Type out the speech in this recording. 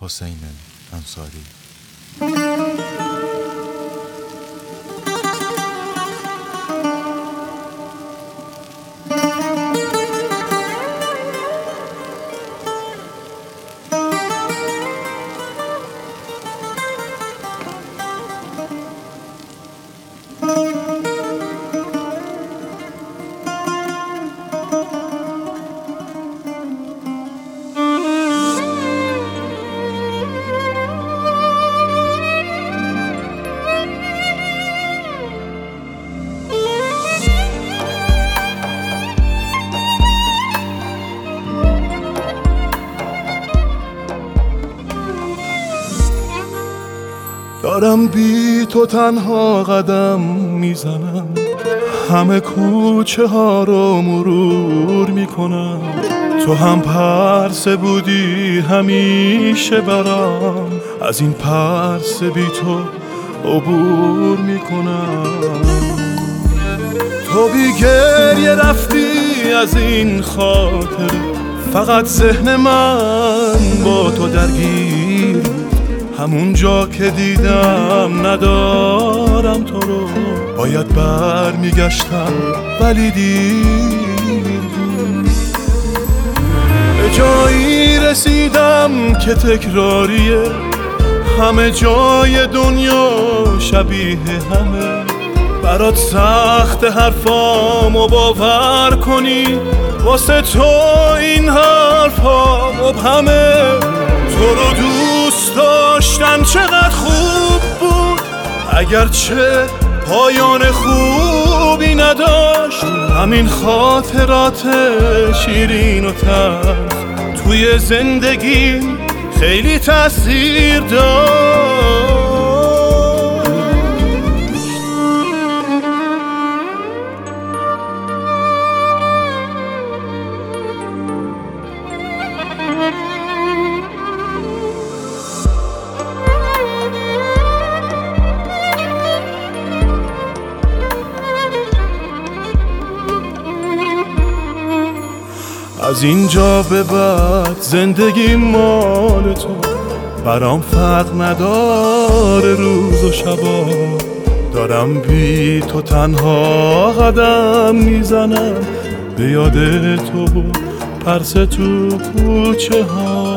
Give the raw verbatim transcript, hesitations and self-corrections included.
حسین انصاری. دارم بی تو تنها قدم میزنم، همه کوچه ها رو مرور میکنم. تو هم پرسه بودی همیشه برام، از این پرسه بی تو عبور میکنم. تو بی گریه رفتی از این خاطره، فقط ذهن من با تو درگیر. همون جا که دیدم ندارم تو رو، باید بر میگشتم ولی دیر. به جایی رسیدم که تکراریه، همه جای دنیا شبیه همه. برات سخت حرفامو باور کنی، واسه تو این حرفا مبهمه. تو رو دوست داشتن چقدر خوب بود، اگرچه پایان خوبی نداشت. همین خاطرات شیرین و تلخ توی زندگی خیلی تأثیر داشت. از اینجا به بعد زندگی مال تو، برام فرق نداره روز و شبا. دارم بی تو تنها قدم میزنم، به یاد تو پرسه تو کوچه ها.